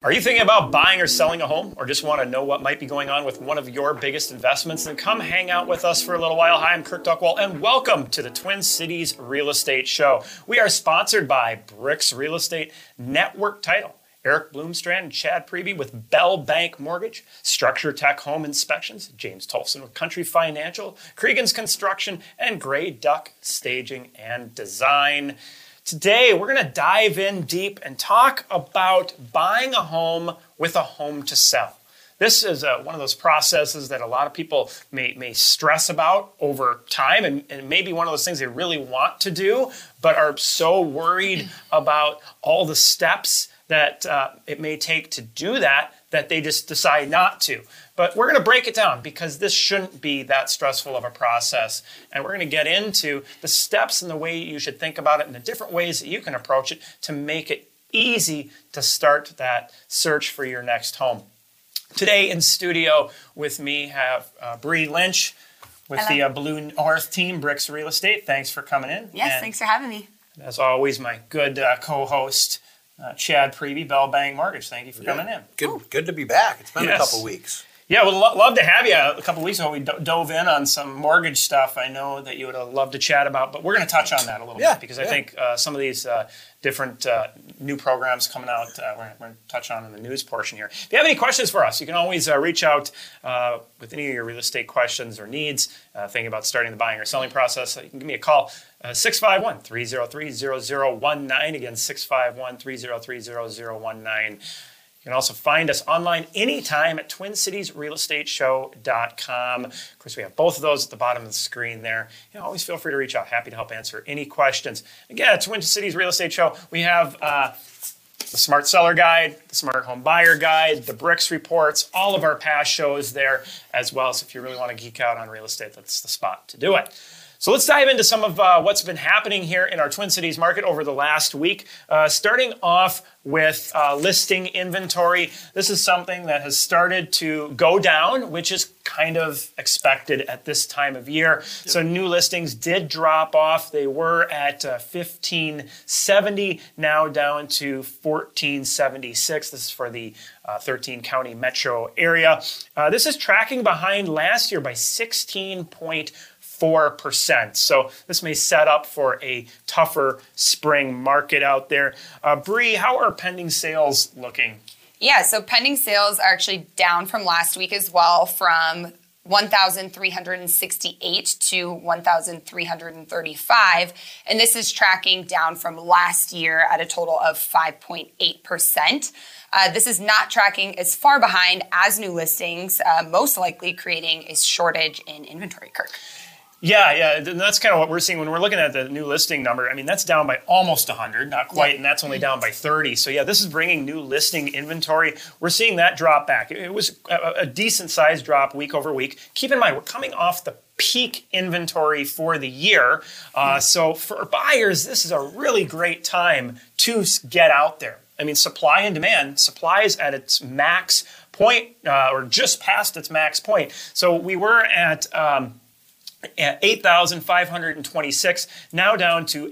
Are you thinking about buying or selling a home, or just want to know what might be going on with one of your biggest investments? Then come hang out with us for a little while. Hi, I'm Kirk Duckwall, and welcome to the Twin Cities Real Estate Show. We are sponsored by Bricks Real Estate, Network Title, Eric Bloomstrand and Chad Preby with Bell Bank Mortgage, Structure Tech Home Inspections, James Tolson with Country Financial, Cregan's Construction, and Gray Duck Staging and Design. Today, we're going to dive in deep and talk about buying a home with a home to sell. This is one of those processes that a lot of people may stress about over time, and maybe one of those things they really want to do, but are so worried about all the steps that it may take to do that they just decide not to. But we're going to break it down because this shouldn't be that stressful of a process. And we're going to get into the steps and the way you should think about it and the different ways that you can approach it to make it easy to start that search for your next home. Today in studio with me have Bree Lynch with Hello. the Blue North team, Bricks Real Estate. Thanks for coming in. Yes, and thanks for having me. as always, my good co-host, Chad Preby, Bell Bank Mortgage. Thank you for coming in. Good to be back. It's been a couple weeks. Yeah, we'd love to have you. A couple weeks ago, we dove in on some mortgage stuff I know that you would have loved to chat about, but we're going to touch on that a little bit because I think some of these different new programs coming out, we're going to touch on in the news portion here. If you have any questions for us, you can always reach out with any of your real estate questions or needs, thinking about starting the buying or selling process. You can give me a call, 651-303-0019. Again, 651-303-0019. You can also find us online anytime at TwinCitiesRealEstateShow.com. Of course, we have both of those at the bottom of the screen there. Always feel free to reach out. Happy to help answer any questions. Again, at Twin Cities Real Estate Show, we have the Smart Seller Guide, the Smart Home Buyer Guide, the Bricks Reports, all of our past shows there as well. So if you really want to geek out on real estate, that's the spot to do it. So let's dive into some of what's been happening here in our Twin Cities market over the last week. Starting off with listing inventory. This is something that has started to go down, which is kind of expected at this time of year. Yep. So new listings did drop off. They were at 1,570, now down to 1,476. This is for the 13 county metro area. This is tracking behind last year by 16.4%. So this may set up for a tougher spring market out there. Bree, how are pending sales looking? Yeah, so pending sales are actually down from last week as well, from 1,368 to 1,335. And this is tracking down from last year at a total of 5.8%. This is not tracking as far behind as new listings, most likely creating a shortage in inventory, Kirk. Yeah, and that's kind of what we're seeing when we're looking at the new listing number. I mean, that's down by almost 100, not quite, and that's only down by 30. So yeah, this is bringing new listing inventory. We're seeing that drop back. It was a decent size drop week over week. Keep in mind, we're coming off the peak inventory for the year. So for buyers, this is a really great time to get out there. I mean, supply and demand. Supply is at its max point, or just past its max point. So we were at 8,526, now down to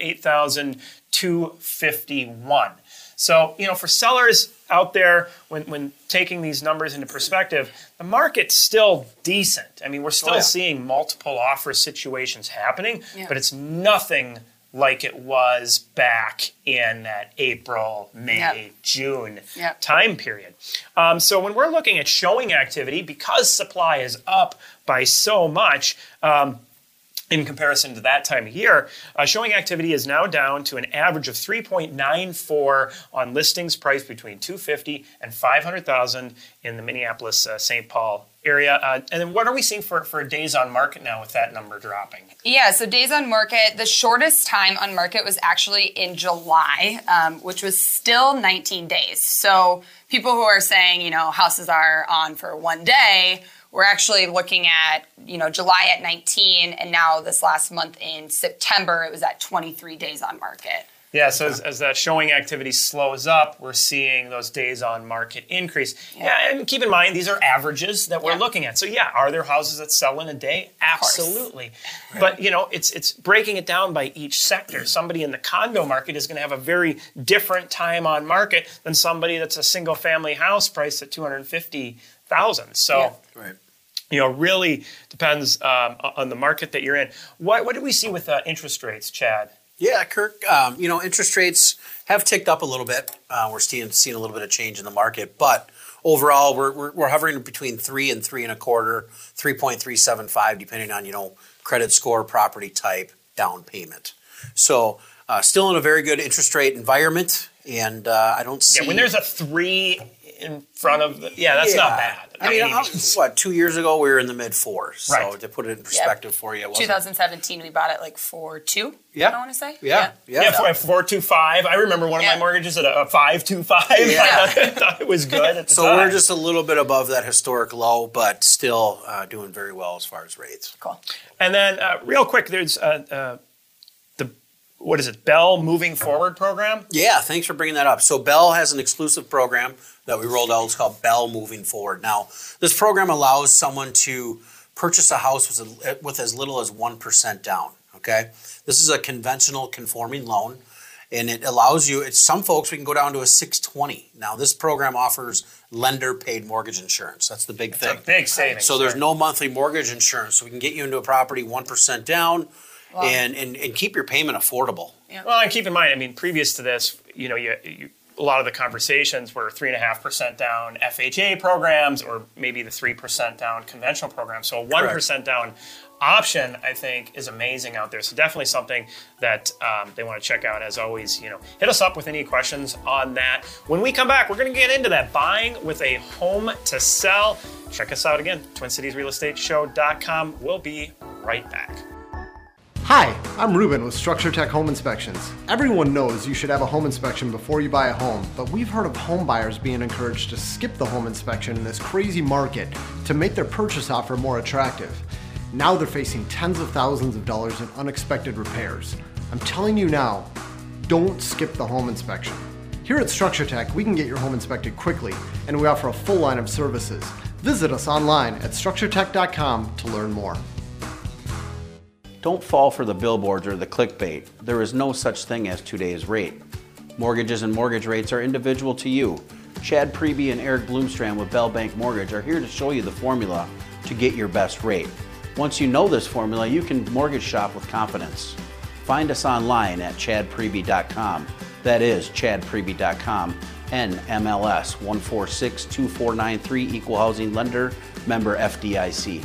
8,251. So, for sellers out there, when taking these numbers into perspective, the market's still decent. I mean, we're still seeing multiple offer situations happening, but it's nothing like it was back in that April, May, June time period. So when we're looking at showing activity, because supply is up by so much, in comparison to that time of year, showing activity is now down to an average of 3.94 on listings priced between $250,000 and $500,000 in the Minneapolis, St. Paul area. And then what are we seeing for days on market now with that number dropping? Yeah, so days on market, the shortest time on market was actually in July, which was still 19 days. So people who are saying, houses are on for one day, we're actually looking at, July at 19, and now this last month in September, it was at 23 days on market. Yeah, so as that showing activity slows up, we're seeing those days on market increase. Yeah, and keep in mind, these are averages that we're looking at. So are there houses that sell in a day? Absolutely. Right. But, it's breaking it down by each sector. Somebody in the condo market is going to have a very different time on market than somebody that's a single family house priced at $250,000. So, really depends on the market that you're in. What do we see with interest rates, Chad? Yeah, Kirk, interest rates have ticked up a little bit. We're seeing a little bit of change in the market, but overall we're hovering between 3 and 3.25, 3.375, depending on, credit score, property type, down payment. So still in a very good interest rate environment, and I don't see... Yeah, when there's a 3 in front of that's not bad. I mean, 2 years ago we were in the mid-4s. So to put it in perspective for you, 2017 we bought it like 4.2. Yeah, I want to say. Yeah, 4.25. I remember one of my mortgages at a 5.25. Yeah. I thought it was good at the time. So we're just a little bit above that historic low, but still doing very well as far as rates. Cool. And then real quick, there's what is it, Bell Moving Forward program? Yeah, thanks for bringing that up. So Bell has an exclusive program that we rolled out. It's called Bell Moving Forward. Now, this program allows someone to purchase a house with as little as 1% down, okay? This is a conventional conforming loan, and it allows you, some folks, we can go down to a 620. Now, this program offers lender-paid mortgage insurance. That's the big thing. It's a big savings. So there's no monthly mortgage insurance, so we can get you into a property 1% down, wow, and keep your payment affordable. Yeah. Well, and keep in mind, I mean, previous to this, a lot of the conversations were 3.5% down FHA programs, or maybe the 3% down conventional programs. So a 1% down option, I think, is amazing out there. So definitely something that they want to check out. As always, hit us up with any questions on that. When we come back, we're going to get into that buying with a home to sell. Check us out again, TwinCitiesRealEstateShow.com. We'll be right back. Hi, I'm Ruben with Structure Tech Home Inspections. Everyone knows you should have a home inspection before you buy a home, but we've heard of home buyers being encouraged to skip the home inspection in this crazy market to make their purchase offer more attractive. Now they're facing tens of thousands of dollars in unexpected repairs. I'm telling you now, don't skip the home inspection. Here at Structure Tech, we can get your home inspected quickly, and we offer a full line of services. Visit us online at structuretech.com to learn more. Don't fall for the billboards or the clickbait. There is no such thing as today's rate. Mortgages and mortgage rates are individual to you. Chad Preby and Eric Bloomstrand with Bell Bank Mortgage are here to show you the formula to get your best rate. Once you know this formula, you can mortgage shop with confidence. Find us online at chadpreby.com. That is chadpreby.com. NMLS 1462493, Equal Housing Lender, member FDIC.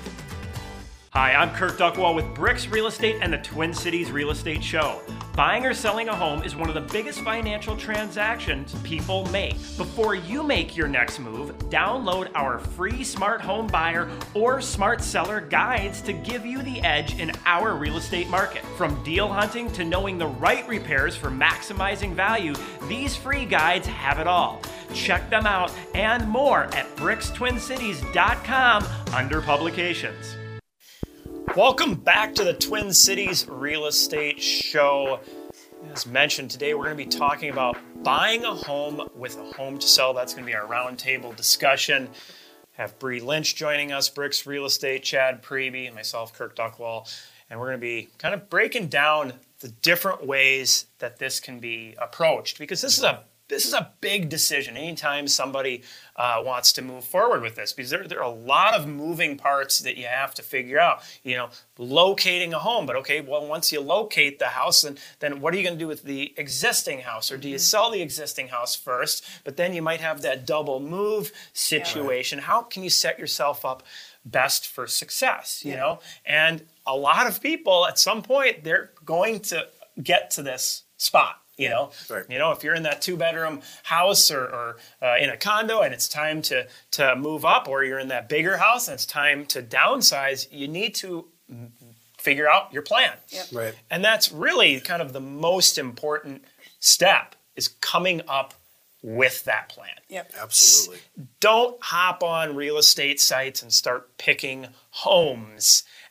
Hi, I'm Kirk Duckwall with Bricks Real Estate and the Twin Cities Real Estate Show. Buying or selling a home is one of the biggest financial transactions people make. Before you make your next move, download our free Smart Home Buyer or Smart Seller guides to give you the edge in our real estate market. From deal hunting to knowing the right repairs for maximizing value, these free guides have it all. Check them out and more at brickstwincities.com under publications. Welcome back to the Twin Cities Real Estate Show. As mentioned, today we're going to be talking about buying a home with a home to sell. That's going to be our roundtable discussion. Have Bree Lynch joining us, Bricks Real Estate, Chad Preby, and myself, Kirk Duckwall. And we're going to be kind of breaking down the different ways that this can be approached, because this is a big decision anytime somebody wants to move forward with this, because there are a lot of moving parts that you have to figure out. Locating a home, but okay, well, once you locate the house, then what are you going to do with the existing house? Or do you sell the existing house first, but then you might have that double move situation? Yeah, right. How can you set yourself up best for success, you know? And a lot of people, at some point, they're going to get to this spot. Right. If you're in that 2-bedroom house or in a condo and it's time to move up, or you're in that bigger house and it's time to downsize, you need to figure out your plan. Yep. Right. And that's really kind of the most important step, is coming up with that plan. Yep. Absolutely. Don't hop on real estate sites and start picking homes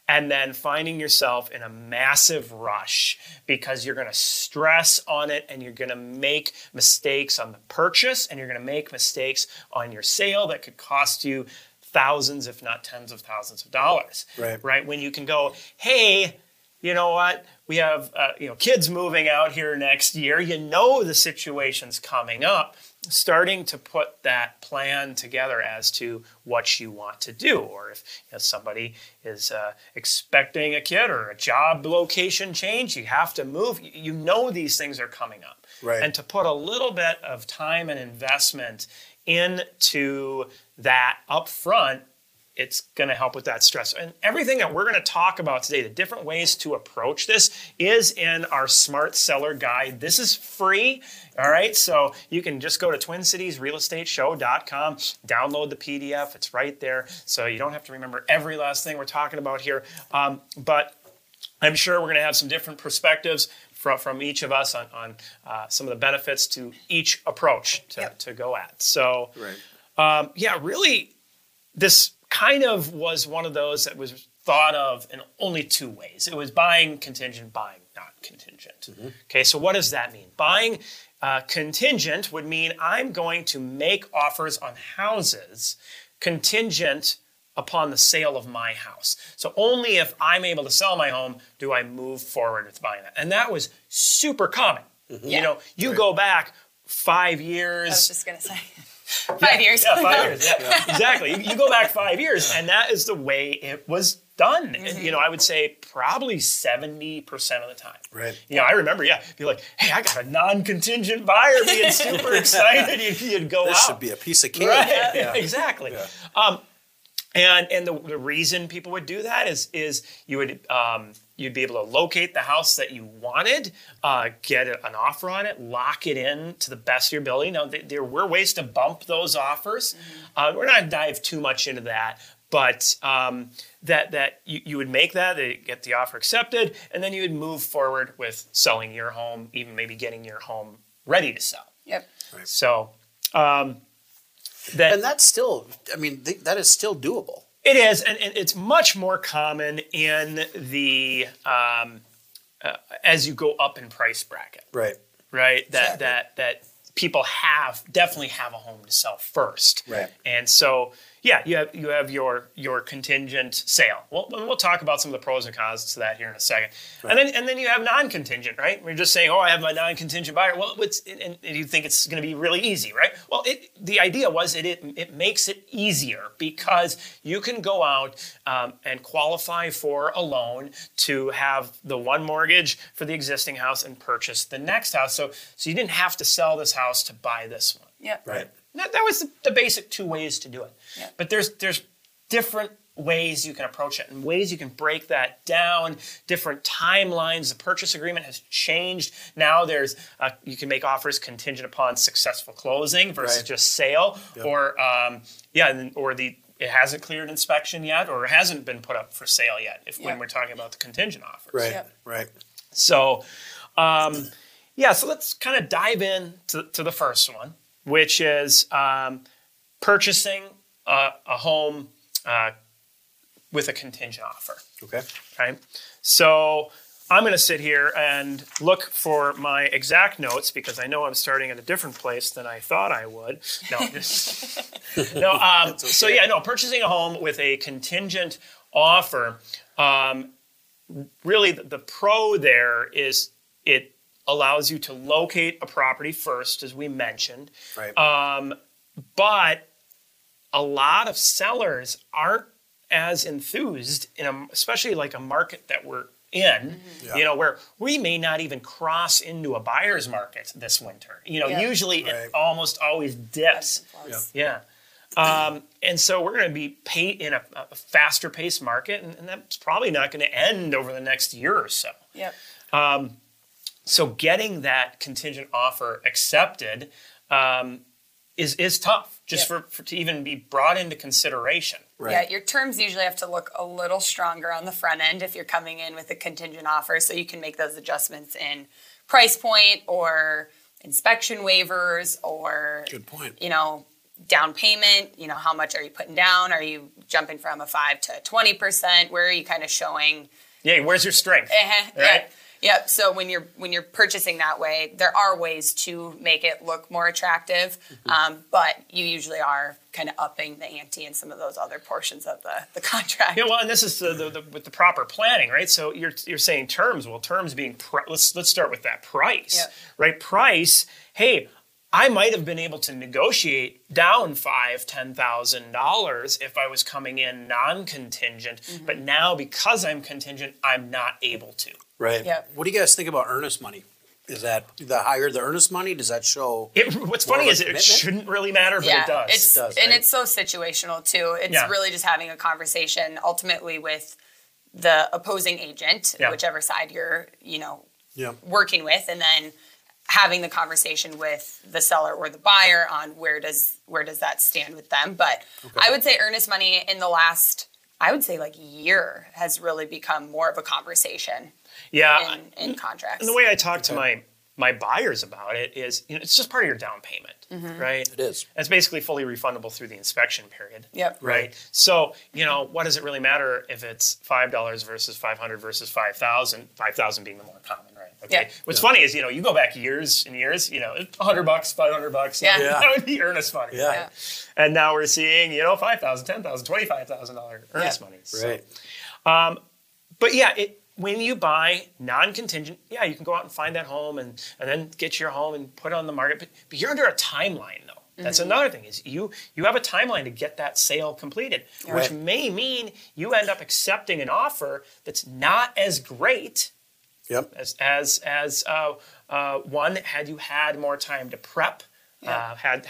and then finding yourself in a massive rush because you're going to stress on it and you're going to make mistakes on the purchase and you're going to make mistakes on your sale that could cost you thousands, if not tens of thousands of dollars. Right? When you can go, hey, you know what? We have kids moving out here next year. You know the situation's coming up. Starting to put that plan together as to what you want to do, or if somebody is expecting a kid or a job location change, you have to move. You know these things are coming up, and to put a little bit of time and investment into that up front, it's going to help with that stress. And everything that we're going to talk about today, the different ways to approach this, is in our Smart Seller Guide. This is free, all right? So you can just go to TwinCitiesRealEstateShow.com, download the PDF. It's right there. So you don't have to remember every last thing we're talking about here. But I'm sure we're going to have some different perspectives from each of us on some of the benefits to each approach to go at. So, really, this kind of was one of those that was thought of in only two ways. It was buying contingent, buying not contingent. Okay, so what does that mean? Buying contingent would mean I'm going to make offers on houses contingent upon the sale of my house. So only if I'm able to sell my home do I move forward with buying that. And that was super common. You go back 5 years. I was just going to say. 5 years. Yeah, 5 years. Yeah. Exactly. You go back 5 years, and that is the way it was done. And, I would say probably 70% of the time. Right. I remember, be like, hey, I got a non-contingent buyer being super excited. You'd go this out. Should be a piece of cake. Right. Yeah. Exactly. Yeah. And the reason people would do that is you would you'd be able to locate the house that you wanted, get an offer on it, lock it in to the best of your ability. Now there were ways to bump those offers. We're not going to dive too much into that, but that you would make that, get the offer accepted, and then you would move forward with selling your home, even maybe getting your home ready to sell. Yep. Right. So. And that's still, that is still doable. It is, and it's much more common in the as you go up in price bracket. Right. That people definitely have a home to sell first. Right. And so you have your contingent sale. We'll talk about some of the pros and cons to that here in a second. Right. And then you have non-contingent, right? We're just saying, I have my non-contingent buyer. Well, and you think it's going to be really easy, right? Well, the idea was it makes it easier because you can go out and qualify for a loan to have the one mortgage for the existing house and purchase the next house. So you didn't have to sell this house to buy this one. Yep. Right. That was the basic two ways to do it. Yep. But there's different ways you can approach it and ways you can break that down, different timelines. The purchase agreement has changed. Now you can make offers contingent upon successful closing versus just sale, or it hasn't cleared inspection yet, or it hasn't been put up for sale yet when we're talking about the contingent offers. Right. Yep. Right. So, so let's kind of dive in to the first one, which is purchasing a home with a contingent offer. Okay. Okay. So I'm going to sit here and look for my exact notes because I know I'm starting at a different place than I thought I would. No, okay. Purchasing a home with a contingent offer. Really, the pro there is it allows you to locate a property first, as we mentioned. Right. But a lot of sellers aren't as enthused especially like a market that we're in, where we may not even cross into a buyer's market this winter. Usually it almost always dips. Yeah. And so we're going to be in a faster paced market, and that's probably not going to end over the next year or so. Yep. So getting that contingent offer accepted is tough, just for to even be brought into consideration. Right. Yeah, your terms usually have to look a little stronger on the front end if you're coming in with a contingent offer, so you can make those adjustments in price point or inspection waivers or good point. down payment, how much are you putting down? Are you jumping from a 5 to 20%? Where are you kind of showing? Yeah, where's your strength? Right? Yep. So when you're purchasing that way, there are ways to make it look more attractive, but you usually are kind of upping the ante in some of those other portions of the contract. Yeah, well, and this is with the proper planning, right? So you're saying terms. Well, terms being let's start with that price, right? Price. Hey, I might have been able to negotiate down $5,000-$10,000 if I was coming in non-contingent, but now because I'm contingent, I'm not able to. Right. Yep. What do you guys think about earnest money? Is that the higher the earnest money? Does that show? What's funny is it shouldn't really matter, but it does. It does, and right? it's so situational too. It's really just having a conversation ultimately with the opposing agent, whichever side you're, working with, and then having the conversation with the seller or the buyer on where does that stand with them. But I would say earnest money in the last, year has really become more of a conversation. Yeah, in contracts. And the way I talk to my buyers about it is, it's just part of your down payment, right? It is. It's basically fully refundable through the inspection period. Yep. Right. So, what does it really matter if it's $5 versus $500 versus $5,000? $5,000 being the more common, right? Okay. Yeah. What's funny is, you go back years and years, $100, $500. Yeah. That would be earnest money. Yeah. Right? And now we're seeing, $5,000, $10,000, $25,000 earnest money. Right. So, but yeah, when you buy non-contingent, you can go out and find that home and then get your home and put it on the market. But you're under a timeline, though. That's another thing is you have a timeline to get that sale completed, which may mean you end up accepting an offer that's not as great as one had you had more time to prep, get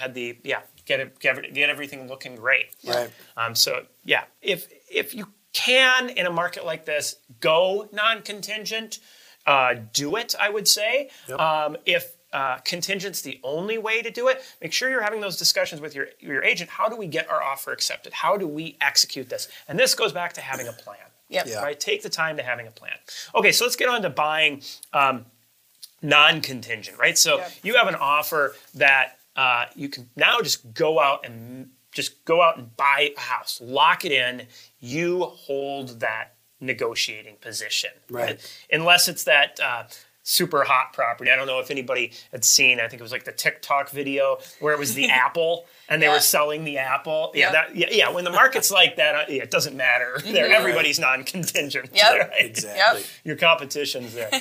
everything looking great. Right. So if you can, in a market like this, go non-contingent, do it, I would say. Yep. If contingent's the only way to do it, make sure you're having those discussions with your agent. How do we get our offer accepted? How do we execute this? And this goes back to having a plan. Yep. Yeah. Right? Take the time to having a plan. Okay, so let's get on to buying non-contingent, right? So you have an offer that you can now just go out and buy a house, lock it in. You hold that negotiating position, right? Unless it's that super hot property. I don't know if anybody had seen. I think it was like the TikTok video where it was the apple and they were selling the apple. When the market's like that, it doesn't matter. Everybody's non-contingent. Yep. Right? Exactly. Your competition's there.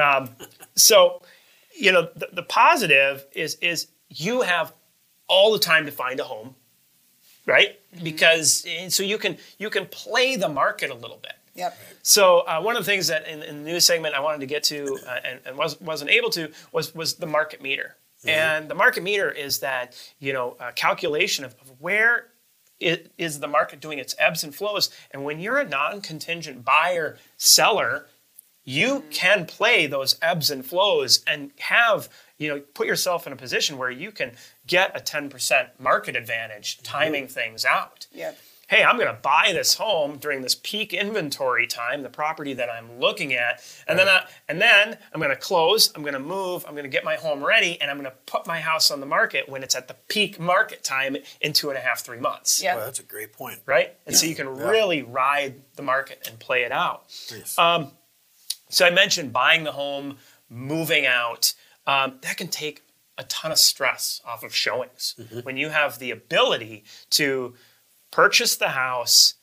So, the positive is you have all the time to find a home. Right, because so you can play the market a little bit. Yep. So one of the things that in the news segment I wanted to get to and wasn't able to was the market meter. And the market meter is that a calculation of where is the market doing its ebbs and flows. And when you're a non-contingent buyer seller, you can play those ebbs and flows and have put yourself in a position where you can get a 10% market advantage timing things out. Yep. Hey, I'm going to buy this home during this peak inventory time, the property that I'm looking at, and then I'm going to close, I'm going to move, I'm going to get my home ready, and I'm going to put my house on the market when it's at the peak market time in 2.5-3 months. Yeah, well, that's a great point. Right? And so you can really ride the market and play it out. Yes. So I mentioned buying the home, moving out. That can take a ton of stress off of showings. When you have the ability to purchase the house,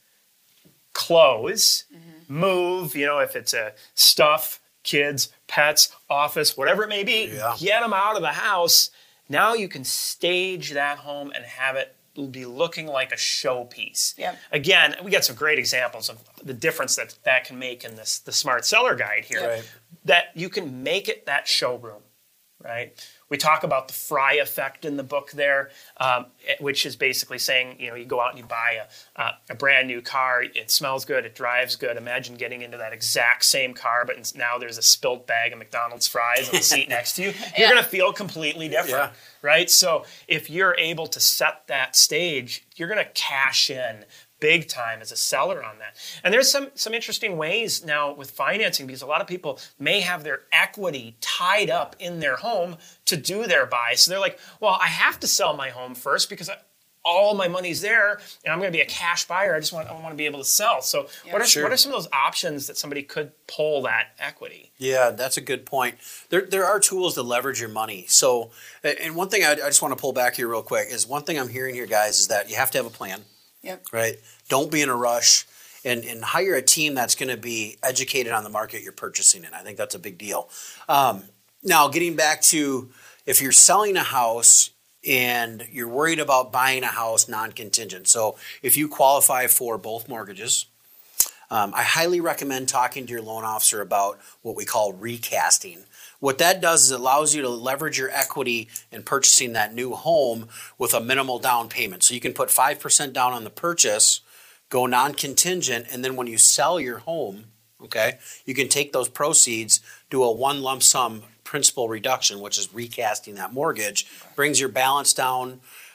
close, move, if it's a stuff, kids, pets, office, whatever it may be, get them out of the house. Now you can stage that home and have it be looking like a showpiece. Yep. Again, we got some great examples of the difference that can make in the Smart Seller Guide here. Right. That you can make it that showroom, right? We talk about the Fry effect in the book there, which is basically saying, you go out and you buy a brand new car. It smells good. It drives good. Imagine getting into that exact same car, but now there's a spilt bag of McDonald's fries on the seat next to you. You're going to feel completely different, right? So if you're able to set that stage, you're going to cash in big time as a seller on that. And there's some interesting ways now with financing, because a lot of people may have their equity tied up in their home to do their buy. So they're like, well, I have to sell my home first because all my money's there, and I'm going to be a cash buyer. I want to be able to sell. So what are some of those options that somebody could pull that equity? Yeah, that's a good point. There are tools to leverage your money. So, and one thing I just want to pull back here real quick is one thing I'm hearing here, guys, is that you have to have a plan. Yep. Right? Don't be in a rush, and hire a team that's going to be educated on the market you're purchasing in. I think that's a big deal. Now, getting back to if you're selling a house and you're worried about buying a house non-contingent. So if you qualify for both mortgages, I highly recommend talking to your loan officer about what we call recasting. What that does is it allows you to leverage your equity in purchasing that new home with a minimal down payment. So you can put 5% down on the purchase, go non-contingent, and then when you sell your home, okay, you can take those proceeds, do a one lump sum principal reduction, which is recasting that mortgage, brings your balance down,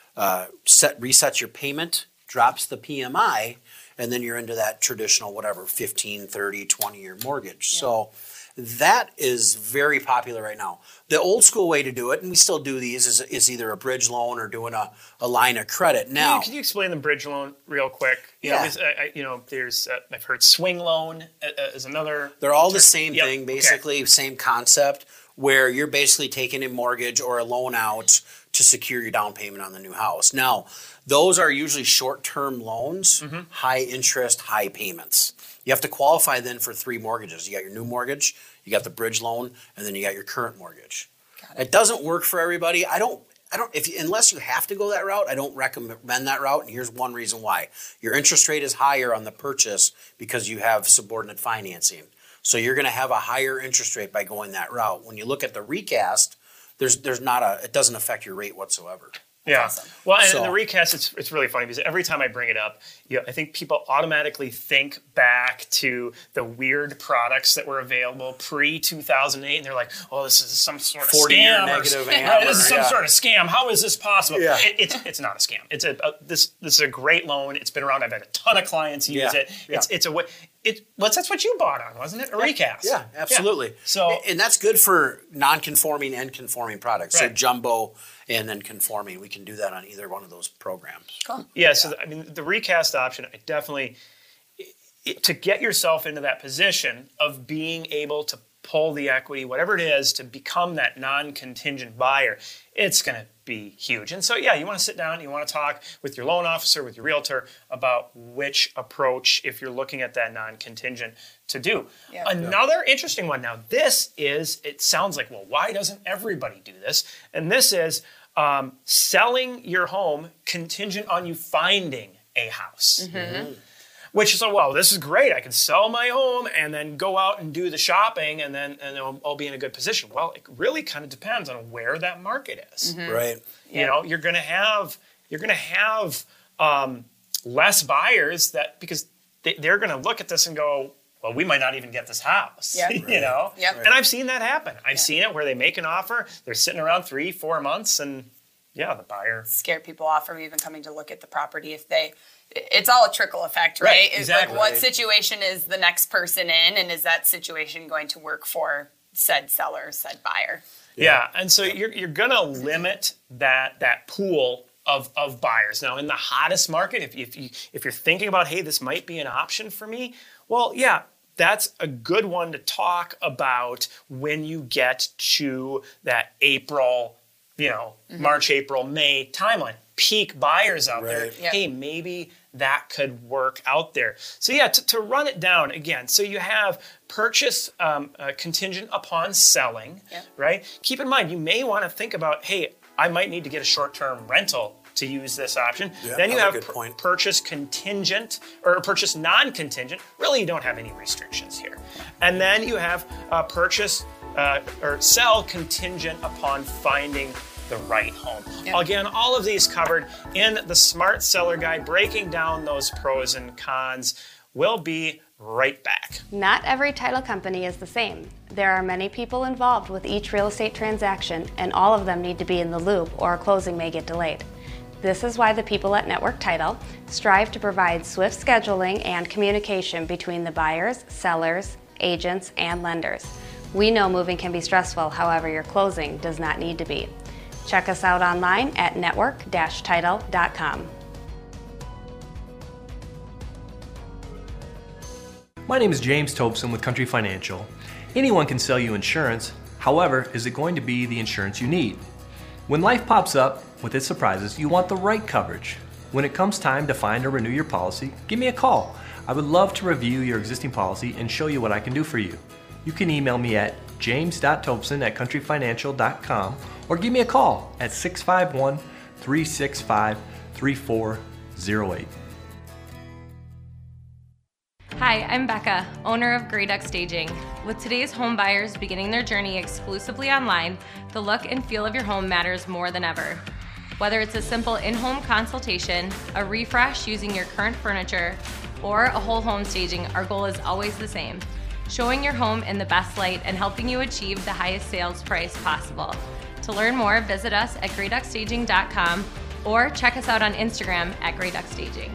resets your payment, drops the PMI, and then you're into that traditional, whatever, 15, 30, 20-year mortgage. Yeah. So that is very popular right now. The old school way to do it, and we still do these, is either a bridge loan or doing a line of credit. Now, can you explain the bridge loan real quick? There's I've heard swing loan is another. They're all the same thing, basically, same concept, where you're basically taking a mortgage or a loan out to secure your down payment on the new house. Now, those are usually short-term loans, high interest, high payments. You have to qualify then for 3 mortgages. You got your new mortgage, you got the bridge loan, and then you got your current mortgage. It doesn't work for everybody. Unless you have to go that route, I don't recommend that route, and here's one reason why. Your interest rate is higher on the purchase because you have subordinate financing. So you're going to have a higher interest rate by going that route. When you look at the recast, it doesn't affect your rate whatsoever. Yeah. Awesome. Well, and the recast, it's really funny because every time I bring it up, I think people automatically think back to the weird products that were available pre-2008, and they're like, "Oh, this is some sort of 40-year scam, negative this is some sort of scam. How is this possible?" Yeah. It's not a scam. This is a great loan. It's been around. I've had a ton of clients use it. Yeah. It's a way. That's what you bought on, wasn't it? A recast. Yeah, absolutely. Yeah. So, and that's good for non-conforming and conforming products. Right. So jumbo and then conforming, we can do that on either one of those programs. Cool. Yeah. So the recast option, I definitely to get yourself into that position of being able to pull the equity, whatever it is, to become that non-contingent buyer, it's going to be huge. And so, you want to sit down, you want to talk with your loan officer, with your realtor about which approach, if you're looking at that non-contingent, to do. Yeah. Another interesting one. Now, it sounds like, well, why doesn't everybody do this? And this is selling your home contingent on you finding a house. Mm-hmm. Which is, this is great. I can sell my home and then go out and do the shopping and then I'll be in a good position. Well, it really kind of depends on where that market is. Mm-hmm. Right. You're going to have less buyers because they're going to look at this and go, well, we might not even get this house. Yep. Yep. And I've seen that happen. I've seen it where they make an offer, they're sitting around 3-4 months, and the buyer scare people off from even coming to look at the property it's all a trickle effect, right? Exactly. Like, what situation is the next person in, and is that situation going to work for said seller, said buyer? Yeah, and so you're going to limit that pool of buyers. Now, in the hottest market, if you're thinking about, hey, this might be an option for me, well, that's a good one to talk about when you get to that April, March, April, May timeline. Peak buyers out there. Yep. Hey, maybe that could work out there. So to run it down again, so you have purchase contingent upon selling, right? Keep in mind, you may want to think about, hey, I might need to get a short-term rental to use this option. Yeah, then you have purchase contingent or purchase non-contingent. Really, you don't have any restrictions here. And then you have purchase or sell contingent upon finding the right home. Yep. Again, all of these covered in the Smart Seller Guide, breaking down those pros and cons. We'll be right back. Not every title company is the same. There are many people involved with each real estate transaction, and all of them need to be in the loop or a closing may get delayed. This is why the people at Network Title strive to provide swift scheduling and communication between the buyers, sellers, agents, and lenders. We know moving can be stressful, however, your closing does not need to be. Check us out online at network-title.com. My name is James Tobson with Country Financial. Anyone can sell you insurance. However, is it going to be the insurance you need? When life pops up with its surprises, you want the right coverage. When it comes time to find or renew your policy, give me a call. I would love to review your existing policy and show you what I can do for you. You can email me at james.tobson@countryfinancial.com or give me a call at 651-365-3408. Hi, I'm Becca, owner of Grey Duck Staging. With today's home buyers beginning their journey exclusively online, the look and feel of your home matters more than ever. Whether it's a simple in-home consultation, a refresh using your current furniture, or a whole home staging, our goal is always the same: showing your home in the best light and helping you achieve the highest sales price possible. To learn more, visit us at greyduckstaging.com or check us out on Instagram at Grey Duck Staging.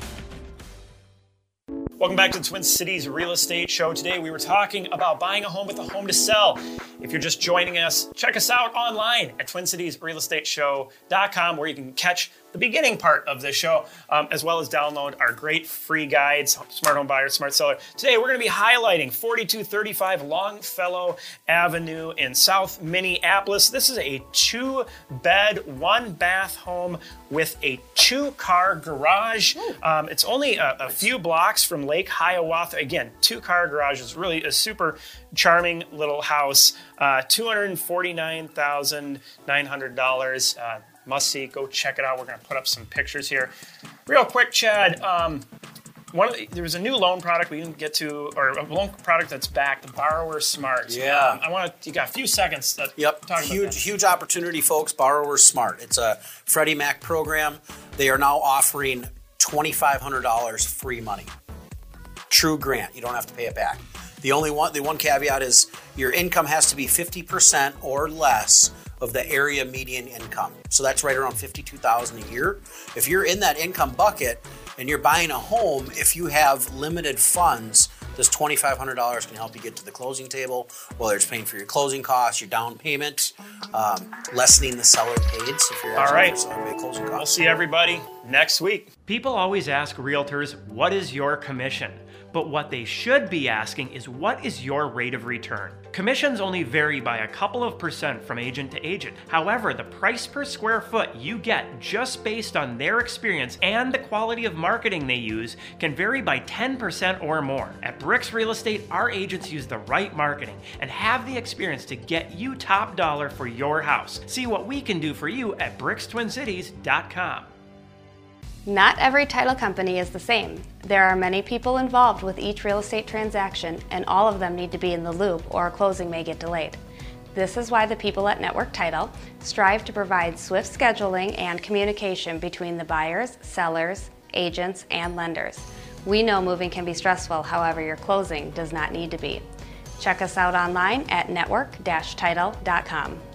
Welcome back to the Twin Cities Real Estate Show. Today we were talking about buying a home with a home to sell. If you're just joining us, check us out online at TwinCitiesRealEstateShow.com, where you can catch the beginning part of this show, as well as download our great free guides, Smart Home Buyer, Smart Seller. Today we're going to be highlighting 4235 Longfellow Avenue in South Minneapolis. This is a 2-bed, 1-bath home with a 2-car garage. It's only a few blocks from Lake Hiawatha. Again, 2-car garage is really a super charming little house. $249,900. Must see. Go check it out. We're going to put up some pictures here. Real quick, Chad. There was a new loan product we didn't get to, or a loan product that's back, the Borrower Smart. Yeah. You got a few seconds. Talk about Huge opportunity, folks. Borrower Smart. It's a Freddie Mac program. They are now offering $2,500 free money. True grant. You don't have to pay it back. The one caveat is your income has to be 50% or less of the area median income. So that's right around $52,000 a year. If you're in that income bucket and you're buying a home, if you have limited funds, this $2,500 can help you get to the closing table, whether it's paying for your closing costs, your down payment, lessening the seller paid. So if you're closing costs. We'll see everybody next week. People always ask realtors, what is your commission? But what they should be asking is, what is your rate of return? Commissions only vary by a couple of % from agent to agent. However, the price per square foot you get just based on their experience and the quality of marketing they use can vary by 10% or more. At Bricks Real Estate, our agents use the right marketing and have the experience to get you top dollar for your house. See what we can do for you at brickstwincities.com. Not every title company is the same. There are many people involved with each real estate transaction, and all of them need to be in the loop or a closing may get delayed. This is why the people at Network Title strive to provide swift scheduling and communication between the buyers, sellers, agents, and lenders. We know moving can be stressful, however, your closing does not need to be. Check us out online at network-title.com.